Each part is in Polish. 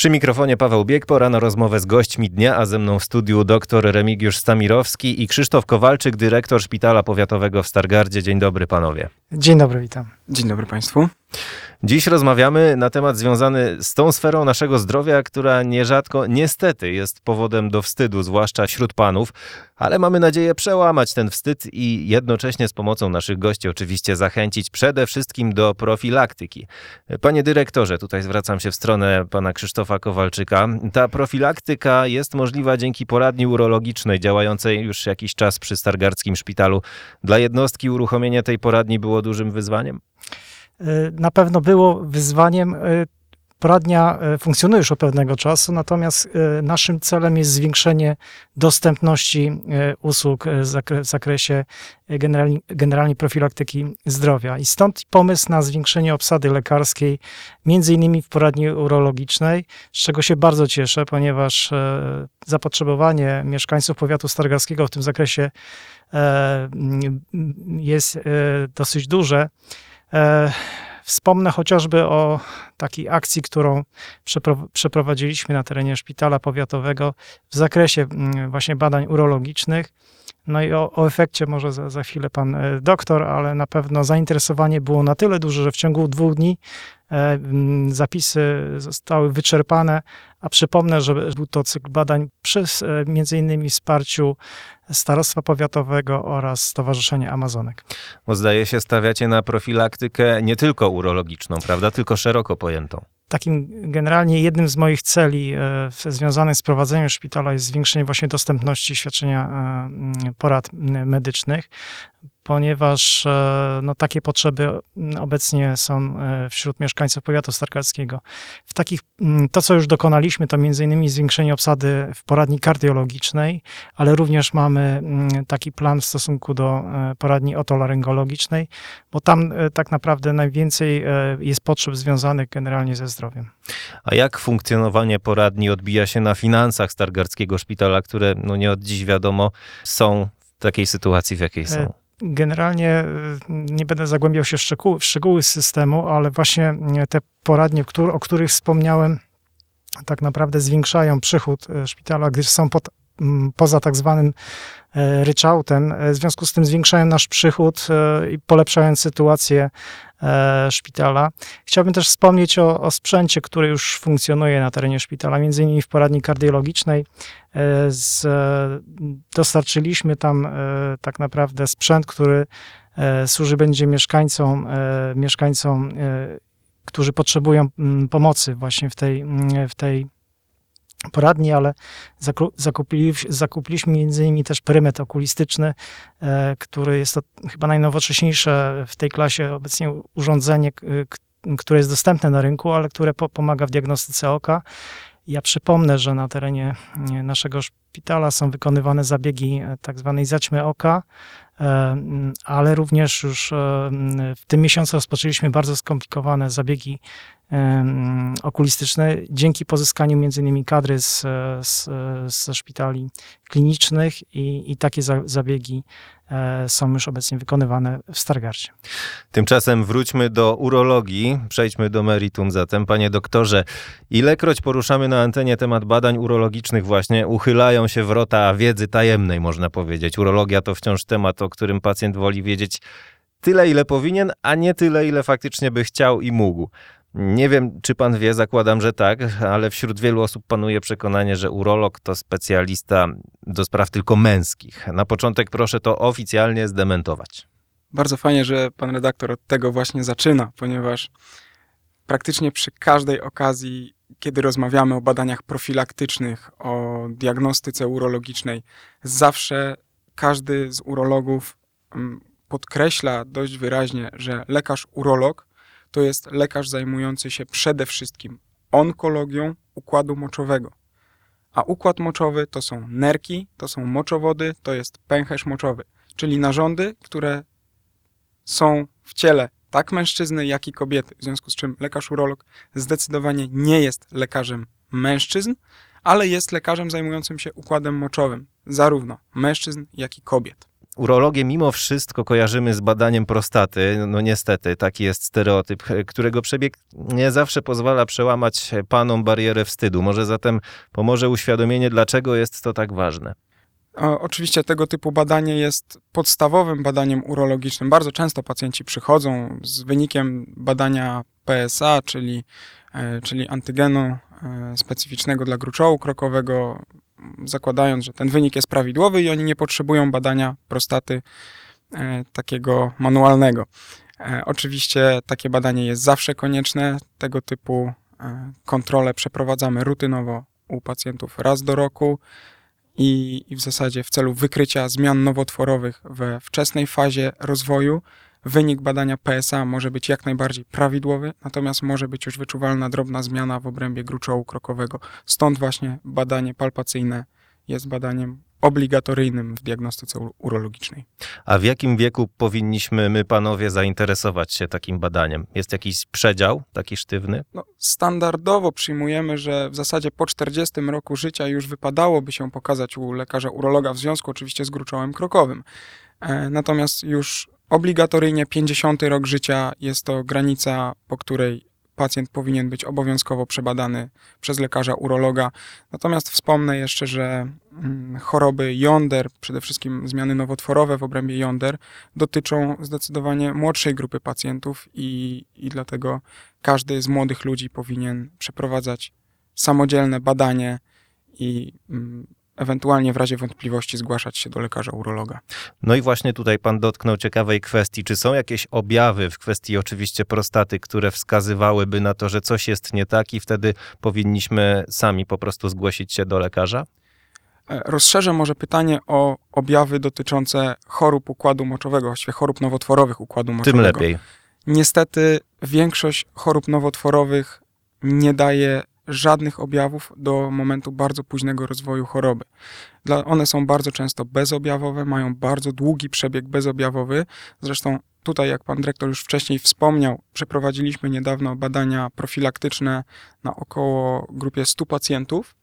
Przy mikrofonie Paweł Bieg, pora na rozmowę z gośćmi dnia, a ze mną w studiu dr Remigiusz Stamirowski i Krzysztof Kowalczyk, dyrektor Szpitala Powiatowego w Stargardzie. Dzień dobry panowie. Dzień dobry, witam. Dzień dobry Państwu. Dziś rozmawiamy na temat związany z tą sferą naszego zdrowia, która nierzadko niestety jest powodem do wstydu, zwłaszcza wśród panów, ale mamy nadzieję przełamać ten wstyd i jednocześnie z pomocą naszych gości oczywiście zachęcić przede wszystkim do profilaktyki. Panie dyrektorze, tutaj zwracam się w stronę pana Krzysztofa Kowalczyka. Ta profilaktyka jest możliwa dzięki poradni urologicznej działającej już jakiś czas przy Stargardzkim Szpitalu. Dla jednostki uruchomienie tej poradni było dużym wyzwaniem? Na pewno było wyzwaniem. Poradnia funkcjonuje już od pewnego czasu, natomiast naszym celem jest zwiększenie dostępności usług w zakresie generalnie profilaktyki zdrowia. I stąd pomysł na zwiększenie obsady lekarskiej, między innymi w poradni urologicznej, z czego się bardzo cieszę, ponieważ zapotrzebowanie mieszkańców powiatu stargardzkiego w tym zakresie jest dosyć duże. Wspomnę chociażby o takiej akcji, którą przeprowadziliśmy na terenie Szpitala Powiatowego w zakresie właśnie badań urologicznych. No i o efekcie może za chwilę pan doktor, ale na pewno zainteresowanie było na tyle duże, że w ciągu 2 dni zapisy zostały wyczerpane, a przypomnę, że był to cykl badań przy między innymi wsparciu Starostwa Powiatowego oraz Stowarzyszenia Amazonek. Bo zdaje się, stawiacie na profilaktykę nie tylko urologiczną, prawda, tylko szeroko pojętą. Takim generalnie jednym z moich celi związanych z prowadzeniem szpitala jest zwiększenie właśnie dostępności świadczenia porad medycznych, ponieważ takie potrzeby obecnie są wśród mieszkańców powiatu stargardzkiego. To, co już dokonaliśmy, to między innymi zwiększenie obsady w poradni kardiologicznej, ale również mamy taki plan w stosunku do poradni otolaryngologicznej, bo tam tak naprawdę najwięcej jest potrzeb związanych generalnie ze zdrowiem. A jak funkcjonowanie poradni odbija się na finansach Stargardzkiego Szpitala, które nie od dziś wiadomo są w takiej sytuacji, w jakiej są? Generalnie nie będę zagłębiał się w szczegóły systemu, ale właśnie te poradnie, o których wspomniałem, tak naprawdę zwiększają przychód szpitala, gdyż są poza tak zwanym ryczałtem. W związku z tym zwiększają nasz przychód i polepszają sytuację szpitala. Chciałbym też wspomnieć o sprzęcie, który już funkcjonuje na terenie szpitala, między innymi w poradni kardiologicznej. Dostarczyliśmy tam tak naprawdę sprzęt, który służy będzie mieszkańcom, którzy potrzebują pomocy właśnie w tej poradni, ale zakupiliśmy między innymi też perymetr okulistyczny, który jest to chyba najnowocześniejsze w tej klasie obecnie urządzenie, które jest dostępne na rynku, ale które pomaga w diagnostyce oka. Ja przypomnę, że na terenie naszego szpitala są wykonywane zabiegi tak zwanej zaćmy oka, ale również już w tym miesiącu rozpoczęliśmy bardzo skomplikowane zabiegi okulistyczne dzięki pozyskaniu m.in. kadry ze szpitali klinicznych i takie zabiegi są już obecnie wykonywane w Stargardzie. Tymczasem wróćmy do urologii, przejdźmy do meritum zatem. Panie doktorze, ilekroć poruszamy na antenie temat badań urologicznych właśnie, uchylają się wrota wiedzy tajemnej, można powiedzieć. Urologia to wciąż temat, o którym pacjent woli wiedzieć tyle, ile powinien, a nie tyle, ile faktycznie by chciał i mógł. Nie wiem, czy pan wie, zakładam, że tak, ale wśród wielu osób panuje przekonanie, że urolog to specjalista do spraw tylko męskich. Na początek proszę to oficjalnie zdementować. Bardzo fajnie, że pan redaktor od tego właśnie zaczyna, ponieważ praktycznie przy każdej okazji, kiedy rozmawiamy o badaniach profilaktycznych, o diagnostyce urologicznej, zawsze każdy z urologów podkreśla dość wyraźnie, że lekarz urolog to jest lekarz zajmujący się przede wszystkim onkologią układu moczowego. A układ moczowy to są nerki, to są moczowody, to jest pęcherz moczowy, czyli narządy, które są w ciele tak mężczyzny, jak i kobiety. W związku z czym lekarz urolog zdecydowanie nie jest lekarzem mężczyzn, ale jest lekarzem zajmującym się układem moczowym, zarówno mężczyzn, jak i kobiet. urologię mimo wszystko kojarzymy z badaniem prostaty. No niestety, taki jest stereotyp, którego przebieg nie zawsze pozwala przełamać panom barierę wstydu. Może zatem pomoże uświadomienie, dlaczego jest to tak ważne. Oczywiście tego typu badanie jest podstawowym badaniem urologicznym. Bardzo często pacjenci przychodzą z wynikiem badania PSA, czyli antygenu specyficznego dla gruczołu krokowego, zakładając, że ten wynik jest prawidłowy i oni nie potrzebują badania prostaty takiego manualnego. Oczywiście takie badanie jest zawsze konieczne. Tego typu kontrole przeprowadzamy rutynowo u pacjentów raz do roku i w zasadzie w celu wykrycia zmian nowotworowych we wczesnej fazie rozwoju. Wynik badania PSA może być jak najbardziej prawidłowy, natomiast może być już wyczuwalna drobna zmiana w obrębie gruczołu krokowego. Stąd właśnie badanie palpacyjne jest badaniem obligatoryjnym w diagnostyce urologicznej. A w jakim wieku powinniśmy my, panowie, zainteresować się takim badaniem? Jest jakiś przedział taki sztywny? Standardowo przyjmujemy, że w zasadzie po 40 roku życia już wypadałoby się pokazać u lekarza urologa w związku oczywiście z gruczołem krokowym. Natomiast już obligatoryjnie 50 rok życia jest to granica, po której pacjent powinien być obowiązkowo przebadany przez lekarza urologa. Natomiast wspomnę jeszcze, że choroby jąder, przede wszystkim zmiany nowotworowe w obrębie jąder, dotyczą zdecydowanie młodszej grupy pacjentów i dlatego każdy z młodych ludzi powinien przeprowadzać samodzielne badanie i ewentualnie w razie wątpliwości zgłaszać się do lekarza urologa. No i właśnie tutaj pan dotknął ciekawej kwestii. Czy są jakieś objawy w kwestii oczywiście prostaty, które wskazywałyby na to, że coś jest nie tak i wtedy powinniśmy sami po prostu zgłosić się do lekarza? Rozszerzę może pytanie o objawy dotyczące chorób układu moczowego, właściwie chorób nowotworowych układu moczowego. Tym lepiej. Niestety większość chorób nowotworowych nie daje żadnych objawów do momentu bardzo późnego rozwoju choroby. One są bardzo często bezobjawowe, mają bardzo długi przebieg bezobjawowy. Zresztą tutaj, jak pan dyrektor już wcześniej wspomniał, przeprowadziliśmy niedawno badania profilaktyczne na około grupie 100 pacjentów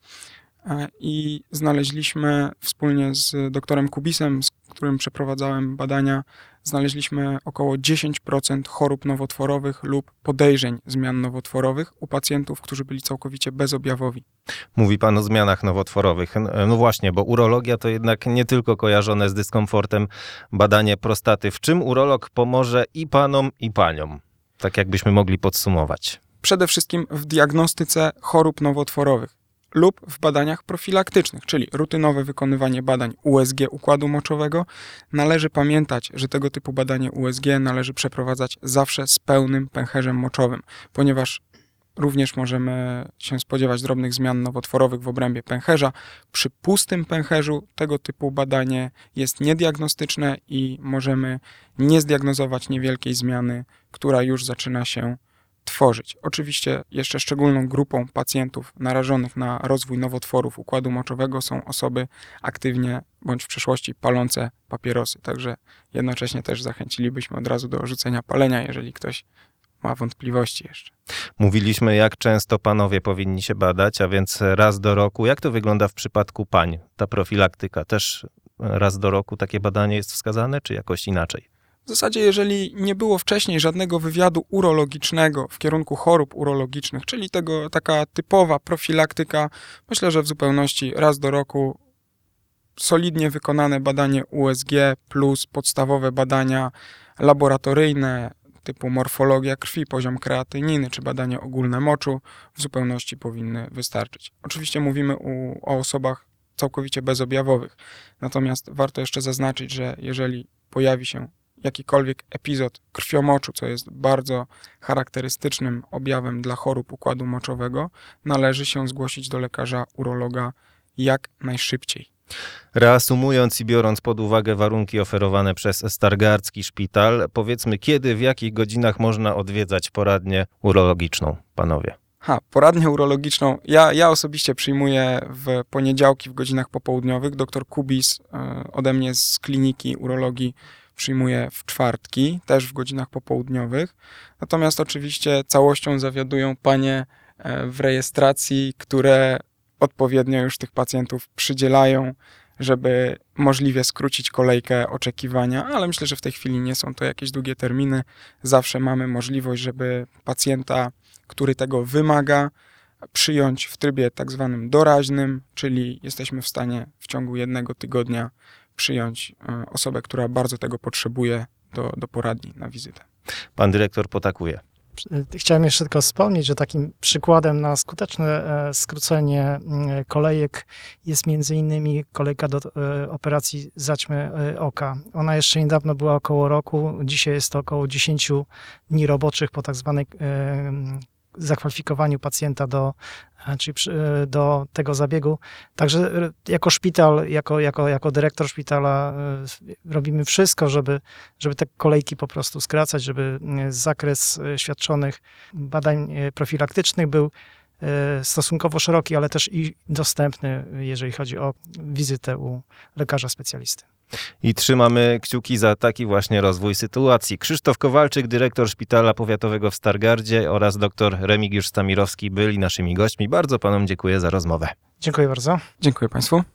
i znaleźliśmy wspólnie z doktorem Kubisem, z którym przeprowadzałem badania, znaleźliśmy około 10% chorób nowotworowych lub podejrzeń zmian nowotworowych u pacjentów, którzy byli całkowicie bezobjawowi. Mówi pan o zmianach nowotworowych. No właśnie, bo urologia to jednak nie tylko kojarzone z dyskomfortem badanie prostaty. W czym urolog pomoże i panom, i paniom? Tak jakbyśmy mogli podsumować. Przede wszystkim w diagnostyce chorób nowotworowych lub w badaniach profilaktycznych, czyli rutynowe wykonywanie badań USG układu moczowego. Należy pamiętać, że tego typu badanie USG należy przeprowadzać zawsze z pełnym pęcherzem moczowym, ponieważ również możemy się spodziewać drobnych zmian nowotworowych w obrębie pęcherza. Przy pustym pęcherzu tego typu badanie jest niediagnostyczne i możemy nie zdiagnozować niewielkiej zmiany, która już zaczyna się tworzyć. Oczywiście jeszcze szczególną grupą pacjentów narażonych na rozwój nowotworów układu moczowego są osoby aktywnie bądź w przeszłości palące papierosy. Także jednocześnie też zachęcilibyśmy od razu do rzucenia palenia, jeżeli ktoś ma wątpliwości jeszcze. Mówiliśmy, jak często panowie powinni się badać, a więc raz do roku. Jak to wygląda w przypadku pań? Ta profilaktyka też raz do roku takie badanie jest wskazane, czy jakoś inaczej? W zasadzie, jeżeli nie było wcześniej żadnego wywiadu urologicznego w kierunku chorób urologicznych, czyli taka typowa profilaktyka, myślę, że w zupełności raz do roku solidnie wykonane badanie USG plus podstawowe badania laboratoryjne typu morfologia krwi, poziom kreatyniny czy badanie ogólne moczu w zupełności powinny wystarczyć. Oczywiście mówimy o osobach całkowicie bezobjawowych, natomiast warto jeszcze zaznaczyć, że jeżeli pojawi się jakikolwiek epizod krwiomoczu, co jest bardzo charakterystycznym objawem dla chorób układu moczowego, należy się zgłosić do lekarza urologa jak najszybciej. Reasumując i biorąc pod uwagę warunki oferowane przez Stargardzki Szpital, powiedzmy, kiedy, w jakich godzinach można odwiedzać poradnię urologiczną, panowie? Poradnię urologiczną ja osobiście przyjmuję w poniedziałki w godzinach popołudniowych. Doktor Kubis ode mnie z kliniki urologii przyjmuje w czwartki, też w godzinach popołudniowych. Natomiast oczywiście całością zawiadują panie w rejestracji, które odpowiednio już tych pacjentów przydzielają żeby możliwie skrócić kolejkę oczekiwania, ale myślę, że w tej chwili nie są to jakieś długie terminy. Zawsze mamy możliwość, żeby pacjenta, który tego wymaga, przyjąć w trybie tak zwanym doraźnym, czyli jesteśmy w stanie w ciągu 1 tygodnia przyjąć osobę, która bardzo tego potrzebuje do poradni na wizytę. Pan dyrektor potakuje. Chciałem jeszcze tylko wspomnieć, że takim przykładem na skuteczne skrócenie kolejek jest między innymi kolejka do operacji zaćmy oka. Ona jeszcze niedawno była około roku, dzisiaj jest to około 10 dni roboczych po tak zwanej zakwalifikowaniu pacjenta do tego zabiegu. Także jako szpital, jako dyrektor szpitala robimy wszystko, żeby te kolejki po prostu skracać, żeby zakres świadczonych badań profilaktycznych był stosunkowo szeroki, ale też i dostępny, jeżeli chodzi o wizytę u lekarza specjalisty. I trzymamy kciuki za taki właśnie rozwój sytuacji. Krzysztof Kowalczyk, dyrektor Szpitala Powiatowego w Stargardzie oraz dr Remigiusz Stamirowski byli naszymi gośćmi. Bardzo panom dziękuję za rozmowę. Dziękuję bardzo. Dziękuję Państwu.